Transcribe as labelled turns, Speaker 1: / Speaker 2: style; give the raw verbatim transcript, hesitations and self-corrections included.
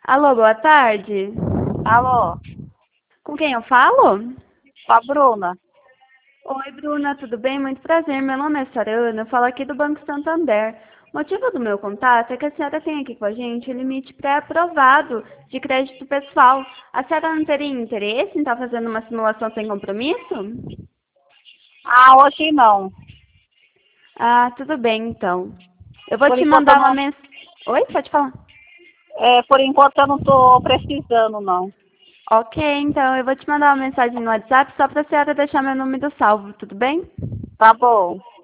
Speaker 1: Alô, boa tarde.
Speaker 2: Alô,
Speaker 1: Com quem eu falo?
Speaker 2: com a Bruna.
Speaker 1: Oi, Bruna, tudo bem? Muito prazer. Meu nome é Sarana, eu falo aqui do Banco Santander. O motivo do meu contato é que a senhora tem aqui com a gente o limite pré-aprovado de crédito pessoal. A senhora não teria interesse em estar fazendo uma simulação sem compromisso?
Speaker 2: Ah, hoje não.
Speaker 1: Ah, tudo bem, então. Eu vou
Speaker 2: Por
Speaker 1: te
Speaker 2: enquanto eu
Speaker 1: mandar uma
Speaker 2: não,
Speaker 1: mensagem. Oi, pode falar.
Speaker 2: é, por enquanto eu não tô precisando, não.
Speaker 1: Ok, então eu vou te mandar uma mensagem no WhatsApp só para a senhora deixar meu número salvo, tudo bem?
Speaker 2: Tá bom.